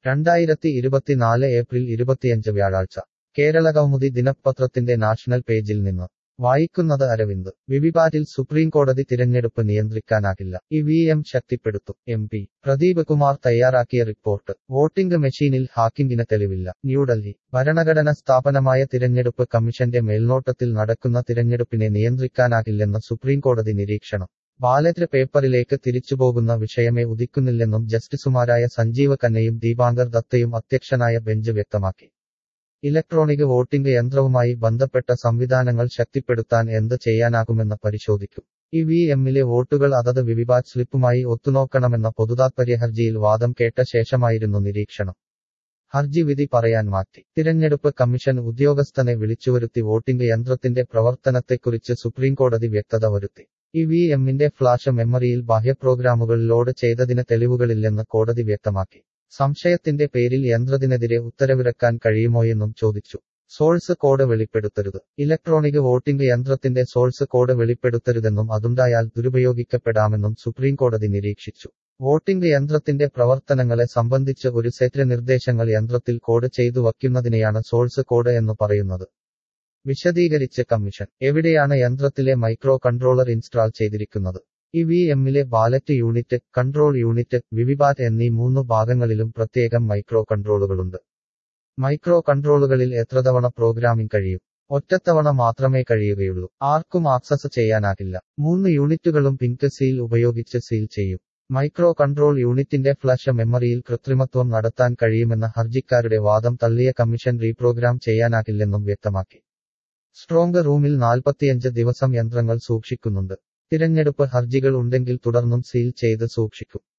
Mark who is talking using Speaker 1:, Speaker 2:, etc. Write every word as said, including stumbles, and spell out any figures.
Speaker 1: രണ്ടായിരത്തി ഇരുപത്തിനാല് ഏപ്രിൽ ഇരുപത്തിയഞ്ച് വ്യാഴാഴ്ച കേരളകൗമുദി ദിനപത്രത്തിന്റെ നാഷണൽ പേജിൽ നിന്ന് വായിക്കുന്നത് അരവിന്ദ് വിവിപാറ്റിൽ സുപ്രീംകോടതി തിരഞ്ഞെടുപ്പ് നിയന്ത്രിക്കാനാകില്ല ഇ വി എം ശക്തിപ്പെടുത്തും എം പി പ്രദീപ് കുമാർ തയ്യാറാക്കിയ റിപ്പോർട്ട് വോട്ടിംഗ് മെഷീനിൽ ഹാക്കിംഗിന് തെളിവില്ല ന്യൂഡൽഹി ഭരണഘടന സ്ഥാപനമായ തിരഞ്ഞെടുപ്പ് കമ്മീഷന്റെ മേൽനോട്ടത്തിൽ നടക്കുന്ന തിരഞ്ഞെടുപ്പിനെ നിയന്ത്രിക്കാനാകില്ലെന്ന് സുപ്രീംകോടതി നിരീക്ഷണം ബാലറ്റ് പേപ്പറിലേക്ക് തിരിച്ചുപോകുന്ന വിഷയമേ ഉദിക്കുന്നില്ലെന്നും ജസ്റ്റിസുമാരായ സഞ്ജീവ് ഖന്നയും ദീപാങ്കർ ദത്തയും അധ്യക്ഷനായ ബെഞ്ച് വ്യക്തമാക്കി ഇലക്ട്രോണിക് വോട്ടിംഗ് യന്ത്രവുമായി ബന്ധപ്പെട്ട സംവിധാനങ്ങൾ ശക്തിപ്പെടുത്താൻ എന്ത് ചെയ്യാനാകുമെന്ന് പരിശോധിക്കും ഇ വി എമ്മിലെ വോട്ടുകൾ അതത് വിവിപാറ്റ് സ്ലിപ്പുമായി ഒത്തുനോക്കണമെന്ന പൊതുതാത്പര്യ ഹർജിയിൽ വാദം കേട്ട ശേഷമായിരുന്നു നിരീക്ഷണം ഹർജി വിധി പറയാൻ മാറ്റി തിരഞ്ഞെടുപ്പ് കമ്മീഷൻ ഉദ്യോഗസ്ഥനെ വിളിച്ചുവരുത്തി വോട്ടിംഗ് യന്ത്രത്തിന്റെ പ്രവർത്തനത്തെക്കുറിച്ച് സുപ്രീംകോടതി വ്യക്തത വരുത്തി ഇ വി എമ്മിന്റെ ഫ്ലാഷ് മെമ്മറിയിൽ ബാഹ്യ പ്രോഗ്രാമുകൾ ലോഡ് ചെയ്തതിന് തെളിവുകളില്ലെന്ന് കോടതി വ്യക്തമാക്കി സംശയത്തിന്റെ പേരിൽ യന്ത്രത്തിനെതിരെ ഉത്തരവിറക്കാൻ കഴിയുമോയെന്നും ചോദിച്ചു സോഴ്സ് കോഡ് വെളിപ്പെടുത്തരുത് ഇലക്ട്രോണിക് വോട്ടിംഗ് യന്ത്രത്തിന്റെ സോഴ്സ് കോഡ് വെളിപ്പെടുത്തരുതെന്നും അതുണ്ടായാൽ ദുരുപയോഗിക്കപ്പെടാമെന്നും സുപ്രീംകോടതി നിരീക്ഷിച്ചു വോട്ടിംഗ് യന്ത്രത്തിന്റെ പ്രവർത്തനങ്ങളെ സംബന്ധിച്ച് ഒരു സെറ്റ് നിർദ്ദേശങ്ങൾ യന്ത്രത്തിൽ കോഡ് ചെയ്തു വയ്ക്കുന്നതിനെയാണ് സോഴ്സ് കോഡ് എന്ന് പറയുന്നത് വിശദീകരിച്ച് കമ്മീഷൻ എവിടെയാണ് യന്ത്രത്തിലെ മൈക്രോ കൺട്രോളർ ഇൻസ്റ്റാൾ ചെയ്തിരിക്കുന്നത് ഇ വി എമ്മിലെ ballot unit control unit VVPAT എന്നീ മൂന്ന് ഭാഗങ്ങളിലും പ്രത്യേകം മൈക്രോ കൺട്രോളുകളുണ്ട് മൈക്രോ കൺട്രോളുകളിൽ എത്ര തവണ പ്രോഗ്രാമിംഗ് കഴിയും ഒറ്റത്തവണ മാത്രമേ കഴിയുകയുള്ളൂ ആർക്കും ആക്സസ് ചെയ്യാനാകില്ല മൂന്ന് യൂണിറ്റുകളും പിങ്ക് സീൽ ഉപയോഗിച്ച് സീൽ ചെയ്യും മൈക്രോ കൺട്രോൾ യൂണിറ്റിന്റെ ഫ്ലാഷ് മെമ്മറിയിൽ കൃത്രിമത്വം നടത്താൻ കഴിയുമെന്ന ഹർജിക്കാരുടെ വാദം തള്ളിയ കമ്മീഷൻ റീപ്രോഗ്രാം ചെയ്യാനാകില്ലെന്നും വ്യക്തമാക്കി സ്ട്രോങ് റൂമിൽ നാൽപ്പത്തിയഞ്ച് ദിവസം യന്ത്രങ്ങൾ സൂക്ഷിക്കുന്നുണ്ട് തിരഞ്ഞെടുപ്പ് ഹർജികൾ ഉണ്ടെങ്കിൽ തുടർന്നും സീൽ ചെയ്ത് സൂക്ഷിക്കും